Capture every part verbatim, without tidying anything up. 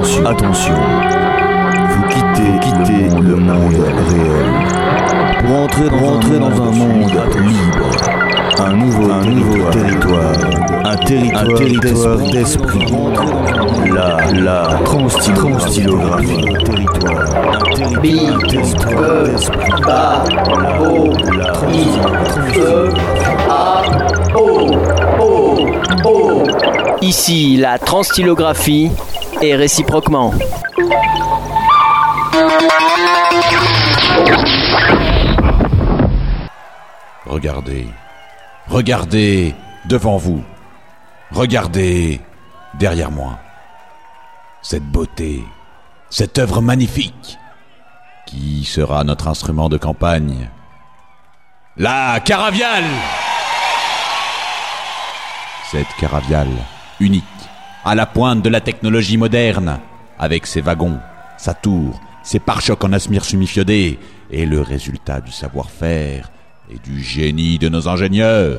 attention, attention. Vous quittez, quittez le monde réel pour entrer dans, entrer dans un monde libre. Un nouveau, un nouveau territoire, un territoire, un territoire d'esprit. La, la transstylographie. Territoire, un territoire d'esprit. Ba, O, I, E, A, O, O, O. Ici, la transstylographie et réciproquement. Regardez, regardez devant vous, regardez derrière moi. Cette beauté, cette œuvre magnifique, qui sera notre instrument de campagne. La caraviale! Cette caraviale unique, à la pointe de la technologie moderne, avec ses wagons, sa tour, ses pare-chocs en asmire sumifiodé, est le résultat du savoir-faire et du génie de nos ingénieurs.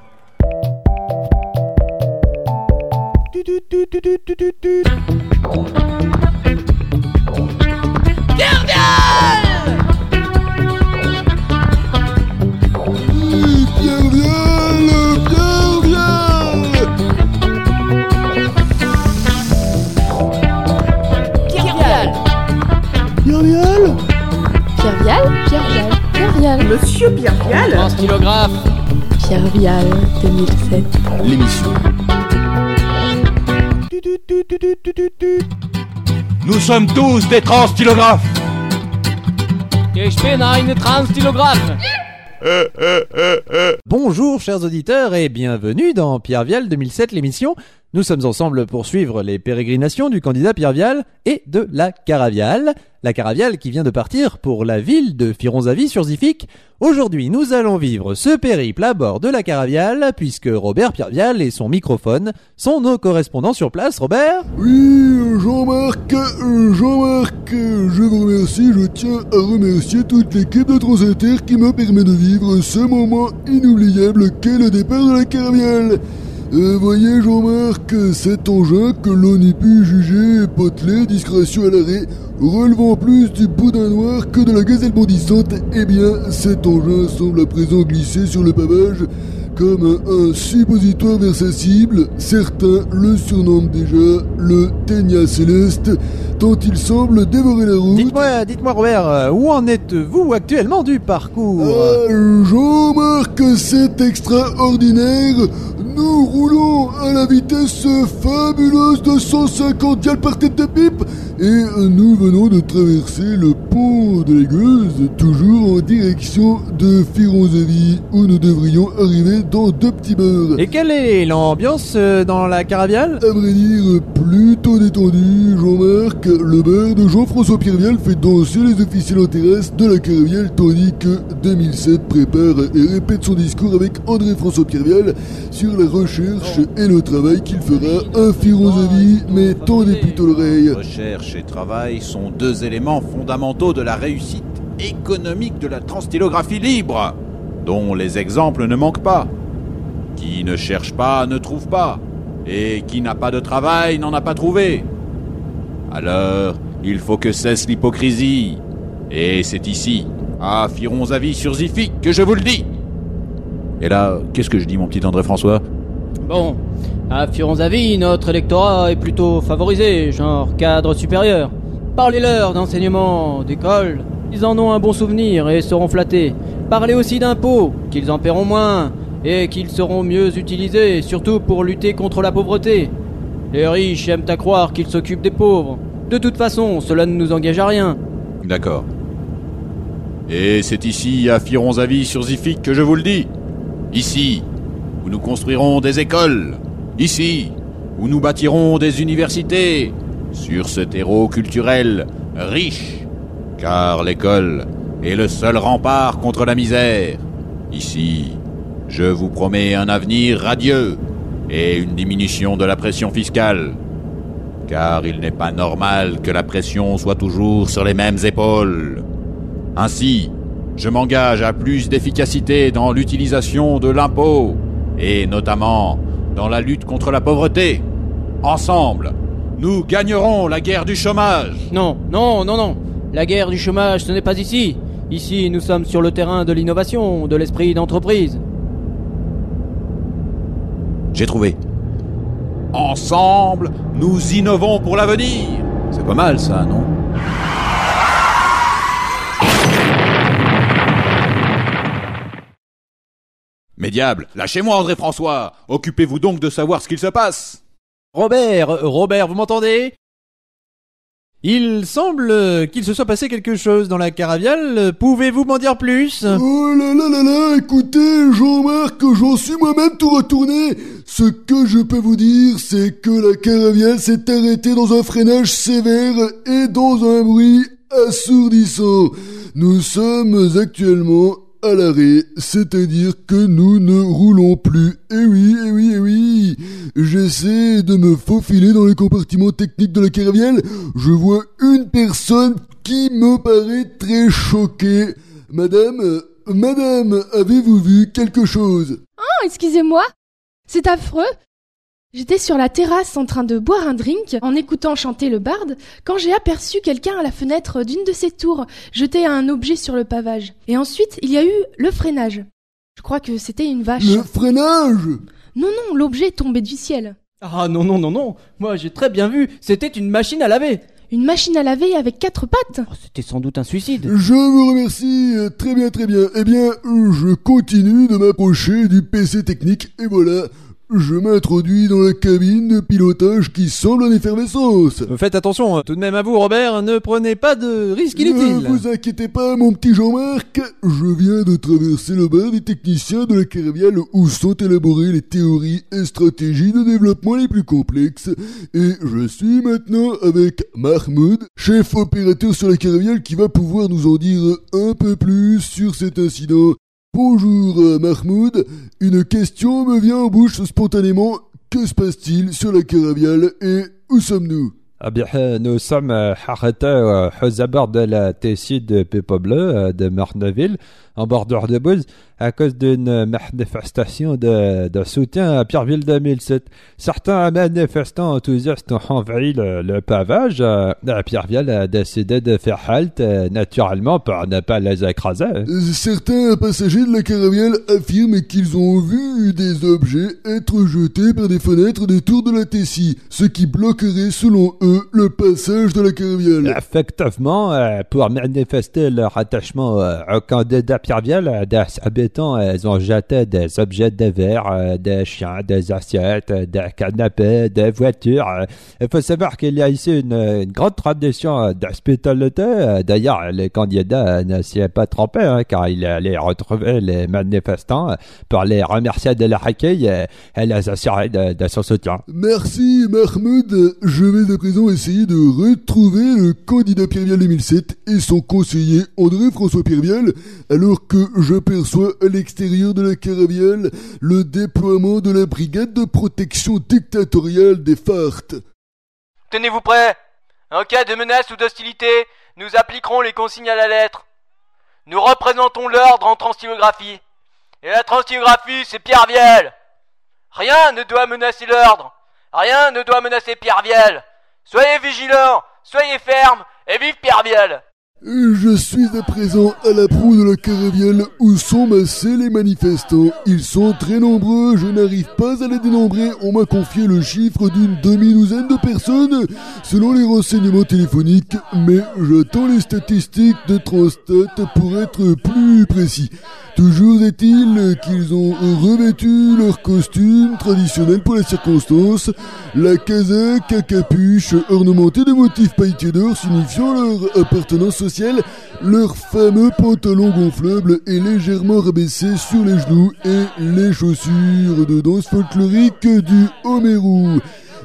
Pierre Vial, Pierre Vial, Pierre Vial. Monsieur Pierre Vial. En stylographe. Pierre Vial deux mille sept. L'émission. Nous sommes tous des transstylographes. Ich bin ein Transstylographe. Euh, euh, euh, euh. Bonjour chers auditeurs et bienvenue dans Pierre Vial deux mille sept, l'émission. Nous sommes ensemble pour suivre les pérégrinations du candidat Pierre Vial et de la Caraviale. La Caraviale qui vient de partir pour la ville de Fironzavi-sur-Zific. Aujourd'hui, nous allons vivre ce périple à bord de la Caraviale puisque Robert Pierre Vial et son microphone sont nos correspondants sur place. Robert ? Oui, Jean-Marc, Jean-Marc, je vous remercie, je tiens à remercier toute l'équipe de Transinter qui me permet de vivre ce moment inoubliable qu'est le départ de la Caraviale. Euh, voyez Jean-Marc, cet engin que l'on ait pu juger potelé, discrétion à l'arrêt, relevant plus du boudin noir que de la gazelle bondissante, eh bien cet engin semble à présent glisser sur le pavage comme un suppositoire vers sa cible. Certains le surnomment déjà le Ténia Céleste, tant il semble dévorer la route. Dites-moi, dites-moi Robert, où en êtes-vous actuellement du parcours ? Ah, Jean-Marc, c'est extraordinaire. Nous roulons à la vitesse fabuleuse de cent cinquante dials par tête de pipe et nous venons de traverser le pont de l'Aigueuse, toujours en direction de Fironzavi, où nous devrions arriver dans deux petits beurres. Et quelle est l'ambiance dans la Caraviale ? À vrai dire, plutôt détendu, Jean-Marc. Le beurre de Jean-François Pierre Vial fait danser les officiels en terrasse de la Caraviale, tandis que deux mille sept prépare et répète son discours avec André-François Pierre Vial sur la recherche et le travail qu'il fera à Fironzavi, mais tendez plutôt l'oreille. Recherche et travail sont deux éléments fondamentaux de la réussite économique de la transstylographie libre, dont les exemples ne manquent pas. Qui ne cherche pas ne trouve pas, et qui n'a pas de travail n'en a pas trouvé. Alors, il faut que cesse l'hypocrisie, et c'est ici, à Fironzavi-sur-Zific, que je vous le dis. Et là, qu'est-ce que je dis, mon petit André-François ? Bon, à Fironzavi, notre électorat est plutôt favorisé, genre cadre supérieur. Parlez-leur d'enseignement, d'école, ils en ont un bon souvenir et seront flattés. Parlez aussi d'impôts, qu'ils en paieront moins, et qu'ils seront mieux utilisés, surtout pour lutter contre la pauvreté. Les riches aiment à croire qu'ils s'occupent des pauvres. De toute façon, cela ne nous engage à rien. D'accord. Et c'est ici, à Fironzavi-sur-Zific, que je vous le dis. Ici, où nous construirons des écoles. Ici, où nous bâtirons des universités. Sur ce terreau culturel riche. Car l'école est le seul rempart contre la misère. Ici, je vous promets un avenir radieux et une diminution de la pression fiscale. Car il n'est pas normal que la pression soit toujours sur les mêmes épaules. Ainsi, je m'engage à plus d'efficacité dans l'utilisation de l'impôt, et notamment dans la lutte contre la pauvreté. Ensemble, nous gagnerons la guerre du chômage. Non, non, non, non. La guerre du chômage, ce n'est pas ici. Ici, nous sommes sur le terrain de l'innovation, de l'esprit d'entreprise. J'ai trouvé. Ensemble, nous innovons pour l'avenir. C'est pas mal ça, non ? Mais diable, lâchez-moi André-François. Occupez-vous donc de savoir ce qu'il se passe. Robert, Robert, vous m'entendez ? Il semble qu'il se soit passé quelque chose dans la Caraviale. Pouvez-vous m'en dire plus ? Oh là là là là, écoutez, Jean-Marc, j'en suis moi-même tout retourné. Ce que je peux vous dire, c'est que la Caraviale s'est arrêtée dans un freinage sévère et dans un bruit assourdissant. Nous sommes actuellement à l'arrêt, c'est-à-dire que nous ne roulons plus. Eh oui, eh oui, eh oui. J'essaie de me faufiler dans les compartiments techniques de la Caraviale. Je vois une personne qui me paraît très choquée. Madame, euh, madame, avez-vous vu quelque chose ? Oh, excusez-moi. C'est affreux. J'étais sur la terrasse en train de boire un drink, en écoutant chanter le barde, quand j'ai aperçu quelqu'un à la fenêtre d'une de ses tours jeter un objet sur le pavage. Et ensuite, il y a eu le freinage. Je crois que c'était une vache. Le freinage ? Non, non, l'objet est tombé du ciel. Ah non, non, non, non. Moi, j'ai très bien vu. C'était une machine à laver. Une machine à laver avec quatre pattes ? Oh, c'était sans doute un suicide. Je vous remercie, très bien, très bien. Eh bien, je continue de m'approcher du P C technique, et voilà... Je m'introduis dans la cabine de pilotage qui semble en effervescence. Faites attention, tout de même à vous, Robert, ne prenez pas de risques inutiles. Ne vous inquiétez pas, mon petit Jean-Marc. Je viens de traverser le bar des techniciens de la Caraviale où sont élaborées les théories et stratégies de développement les plus complexes. Et je suis maintenant avec Mahmoud, chef opérateur sur la Caraviale, qui va pouvoir nous en dire un peu plus sur cet incident. Bonjour euh, Mahmoud, une question me vient en bouche spontanément. Que se passe-t-il sur la Caraviale et où sommes-nous ? Eh bien, nous sommes arrêtés euh, aux abords de la T six de Pipo Bleu euh, de Marneville, en bordure de Bouze, à cause d'une manifestation de, de soutien à Pierreville deux mille sept. Certains manifestants enthousiastes ont envahi le, le pavage. Euh, Pierreville a décidé de faire halte, euh, naturellement, pour ne pas les écraser. Certains passagers de la Caraviale affirment qu'ils ont vu des objets être jetés par des fenêtres des tours de la T six, ce qui bloquerait, selon eux, le passage de la Caraviale. Effectivement, euh, pour manifester leur attachement euh, au candidat Pierreville, des habitants, ils ont jeté des objets de verre, euh, des chiens, des assiettes, euh, des canapés, des voitures. Il faut savoir qu'il y a ici une, une grande tradition d'hospitalité. Euh, D'ailleurs, le candidat ne s'y est pas trompé, hein, car il est allé retrouver les manifestants pour les remercier de leur accueil et, et les assurer de, de son soutien. Merci Mahmoud. Je vais à présent essayer de retrouver le candidat Pierreville deux mille sept et son conseiller André-François Pierreville, alors que j'aperçois à l'extérieur de la Caraviale le déploiement de la brigade de protection dictatoriale des fartes. Tenez-vous prêts. En cas de menace ou d'hostilité, nous appliquerons les consignes à la lettre. Nous représentons l'ordre en transstylographie. Et la transstylographie, c'est Pierreville. Rien ne doit menacer l'ordre. Rien ne doit menacer Pierreville. Soyez vigilants, soyez fermes, et vive Pierreville. Je suis à présent à la proue de la Caraviale où sont massés les manifestants. Ils sont très nombreux, je n'arrive pas à les dénombrer. On m'a confié le chiffre d'une demi-douzaine de personnes selon les renseignements téléphoniques, mais j'attends les statistiques de Transtat pour être plus précis. Toujours est-il qu'ils ont revêtu leur costume traditionnel pour la circonstance, la casaque à capuche ornementée de motifs pailletés d'or signifiant leur appartenance sociale, leur fameux pantalon gonflable et légèrement rabaissé sur les genoux et les chaussures de danse folklorique du Homérou.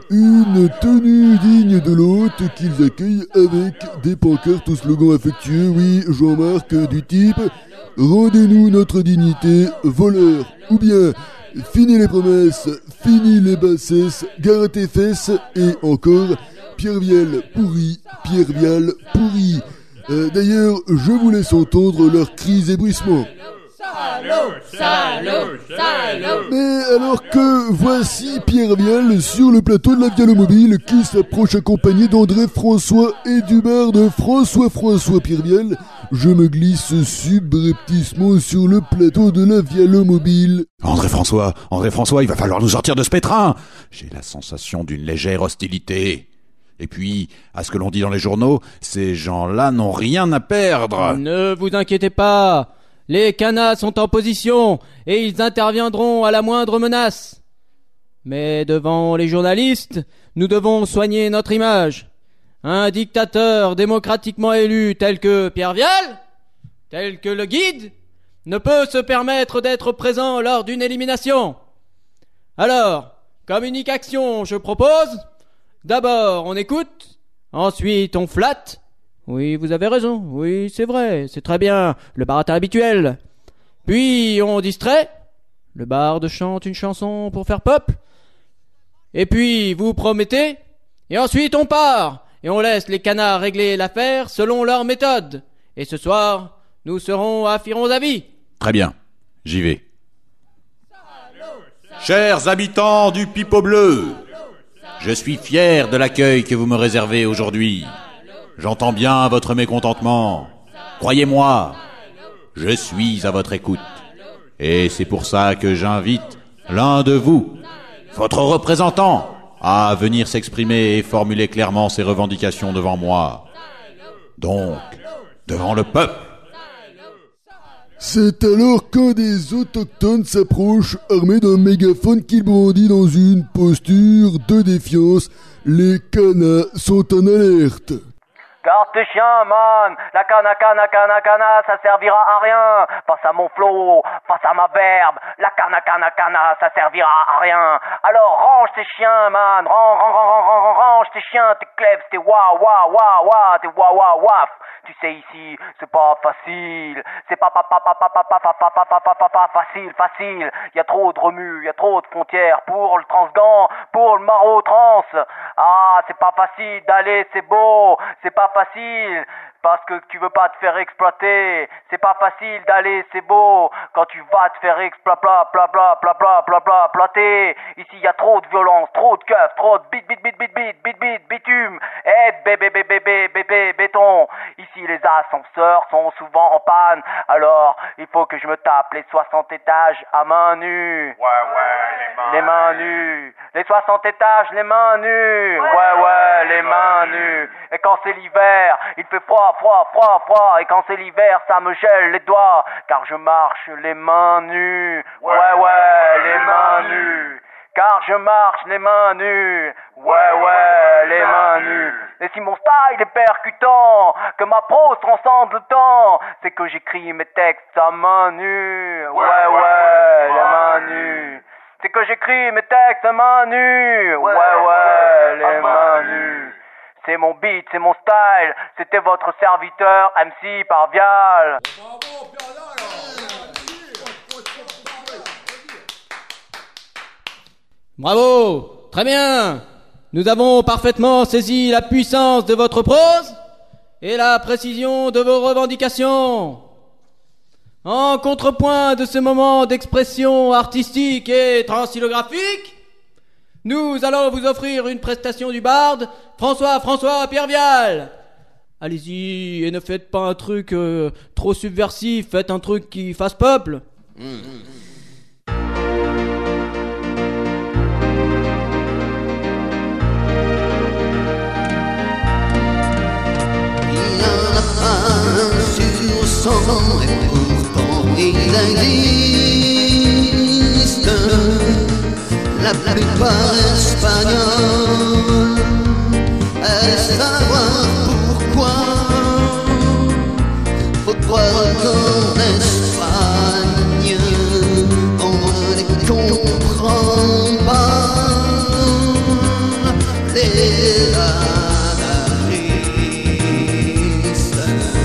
Une tenue digne de l'hôte qu'ils accueillent avec des pancartes au slogan affectueux, oui, Jean-Marc, du type « Rendez-nous notre dignité, voleurs » ou bien « Fini les promesses, fini les bassesses, gare à tes fesses » et encore « Pierreville pourri, Pierreville pourri ». Euh, D'ailleurs, je vous laisse entendre leurs cris et bruissements. Salaud, salaud, salaud. Mais alors que voici Pierre Vial sur le plateau de la Vialomobile qui s'approche accompagné d'André François et du barde François François Pierre Vial, je me glisse subrepticement sur le plateau de la Vialomobile. André François, André François, il va falloir nous sortir de ce pétrin. J'ai la sensation d'une légère hostilité. Et puis, à ce que l'on dit dans les journaux, ces gens-là n'ont rien à perdre. Ne vous inquiétez pas. Les canas sont en position et ils interviendront à la moindre menace. Mais devant les journalistes, nous devons soigner notre image. Un dictateur démocratiquement élu tel que Pierre Vial, tel que le guide, ne peut se permettre d'être présent lors d'une élimination. Alors, comme unique action, je propose, d'abord on écoute, ensuite on flatte. Oui, vous avez raison, oui, c'est vrai, c'est très bien, le baratin habituel. Puis on distrait, le barde chante une chanson pour faire pop. Et puis vous promettez, et ensuite on part, et on laisse les canards régler l'affaire selon leur méthode. Et ce soir, nous serons à Fironzavi. Très bien, j'y vais. Chers habitants du Pipeau Bleu, je suis fier de l'accueil que vous me réservez aujourd'hui. J'entends bien votre mécontentement. Croyez-moi, je suis à votre écoute. Et c'est pour ça que j'invite l'un de vous, votre représentant, à venir s'exprimer et formuler clairement ses revendications devant moi. Donc, devant le peuple. C'est alors qu'un des autochtones s'approche armé d'un mégaphone qu'il brandit dans une posture de défiance. Les canas sont en alerte. Garde tes chiens, man. La cana, cana, cana, cana, ça servira à rien. Face à mon flow, face à ma verbe. La cana, cana, cana, ça servira à rien. Alors range tes chiens, man. Range, range, range, range, range tes chiens, tes clefs, tes wa, wa, wa, wa, tes wa, wa, waf. Tu sais ici, c'est pas facile. C'est pas pas pas pas pas pas pas pas pas pas pas pas pas facile, facile. Y a trop de remue, y a trop de frontières pour le transgant, pour le maro trans. Ah, c'est pas facile d'aller, c'est beau, c'est pas facile. Parce que tu veux pas te faire exploiter. C'est pas facile d'aller, c'est beau. Quand tu vas te faire exploiter, bla bla bla bla bla bla bla ploter. Ici y a trop de violence, trop de keufs, trop de bit bit bit bit bit bit bit bitume. Eh bébé bébé bébé bébé béton. Ici les ascenseurs sont souvent en panne. Alors il faut que je me tape les soixante étages à main nue. Ouais ouais les mains. Les mains nues. Les soixante étages, les mains nues. Ouais ouais les mains nues. Et quand c'est l'hiver, il fait froid, froid, froid, froid. Et quand c'est l'hiver, ça me gèle les doigts. Car je marche les mains nues. Ouais, ouais, les mains nues. Car je marche les mains nues. Ouais, ouais, les mains nues. Et si mon style est percutant, que ma prose transcende le temps, c'est que j'écris mes textes à main nue. Ouais, ouais, les mains nues. C'est que j'écris mes textes à main nue. Ouais, ouais, les mains nues. C'est mon beat, c'est mon style. C'était votre serviteur M C par Vial. Bravo, très bien. Nous avons parfaitement saisi la puissance de votre prose et la précision de vos revendications. En contrepoint de ce moment d'expression artistique et transylographique, nous allons vous offrir une prestation du barde François François Pierre Vial. Allez-y et ne faites pas un truc euh, trop subversif, faites un truc qui fasse peuple. Mmh. Il y en a pas sur cent et pourtant il existe. La plupart espagnols, à savoir pourquoi. Faut croire qu'en Espagne, on ne les comprend pas. Les anarchistes,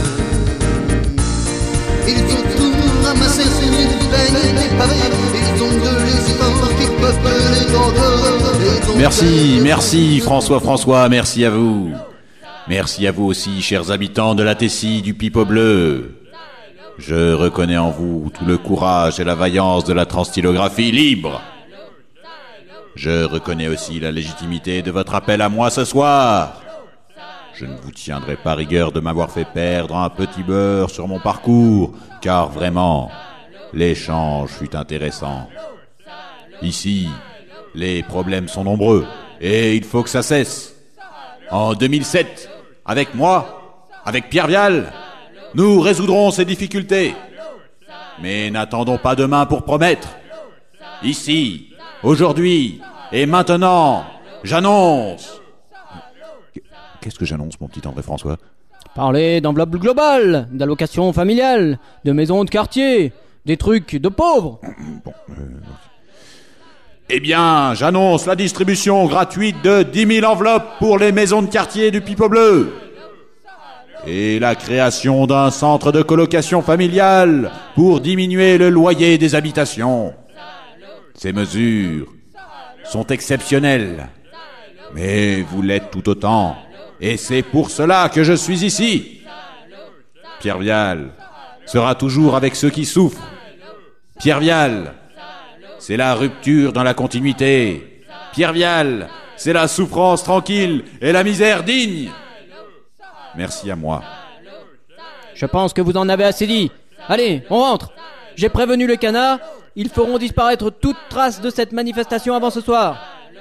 ils ont tout ramassé sur une baigne des pavés. Ils ont de l'espoir qui peuplent les grands. Merci, merci François François, merci à vous. Merci à vous aussi, chers habitants de la Tessie du Pipeau Bleu. Je reconnais en vous tout le courage et la vaillance de la transstylographie libre. Je reconnais aussi la légitimité de votre appel à moi ce soir. Je ne vous tiendrai pas rigueur de m'avoir fait perdre un petit beurre sur mon parcours, car vraiment, l'échange fut intéressant. Ici, les problèmes sont nombreux, et il faut que ça cesse. En deux mille sept, avec moi, avec Pierre Vial, nous résoudrons ces difficultés. Mais n'attendons pas demain pour promettre. Ici, aujourd'hui et maintenant, j'annonce... Qu'est-ce que j'annonce, mon petit André-François ? Parler d'enveloppe globale, d'allocation familiale, de maisons de quartier, des trucs de pauvres. Bon, euh... Eh bien, j'annonce la distribution gratuite de dix mille enveloppes pour les maisons de quartier du Pipeau Bleu. Et la création d'un centre de colocation familiale pour diminuer le loyer des habitations. Ces mesures sont exceptionnelles, mais vous l'êtes tout autant, et c'est pour cela que je suis ici. Pierre Vial sera toujours avec ceux qui souffrent. Pierre Vial, c'est la rupture dans la continuité. Pierre Vial, c'est la souffrance tranquille et la misère digne. Merci à moi. Je pense que vous en avez assez dit. Allez, on rentre. J'ai prévenu le canard. Ils feront disparaître toute trace de cette manifestation avant ce soir.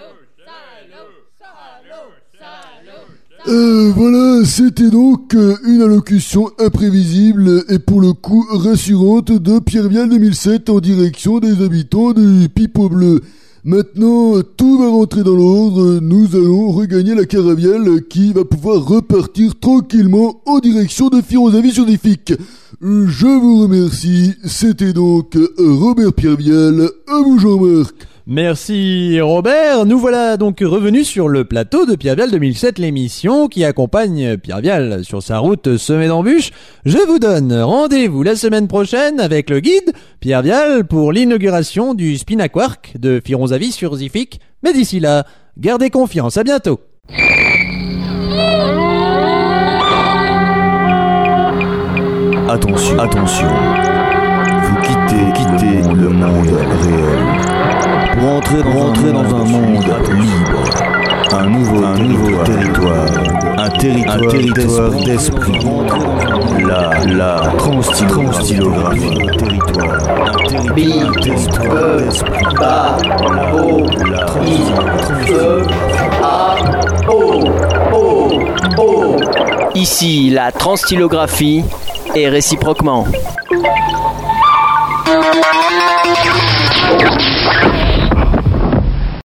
Euh, voilà, c'était donc euh, une allocution imprévisible et pour le coup rassurante de Pierre Vial deux mille sept en direction des habitants du Pipeau Bleu. Maintenant, tout va rentrer dans l'ordre, nous allons regagner la Caraviale qui va pouvoir repartir tranquillement en direction de Fironzavie-sur-Diffic. Je vous remercie, c'était donc Robert Pierre Vial, à vous Jean-Marc. Merci Robert, nous voilà donc revenus sur le plateau de Pierre Vial deux mille sept, l'émission qui accompagne Pierre Vial sur sa route semée d'embûches. Je vous donne rendez-vous la semaine prochaine avec le guide Pierre Vial pour l'inauguration du Spinaquark de Fironzavie-sur-Diffic. Mais d'ici là, gardez confiance, à bientôt. Attention, attention, vous quittez, quittez le monde réel. Pour entrer, pour entrer dans un monde libre, un nouveau, un nouveau territoire, un territoire, un territoire d'esprit, la, la transstylographie, territoire, un territoire d'esprit, ba, o, i, e, a, o, o, o. Ici, la transstylographie et réciproquement.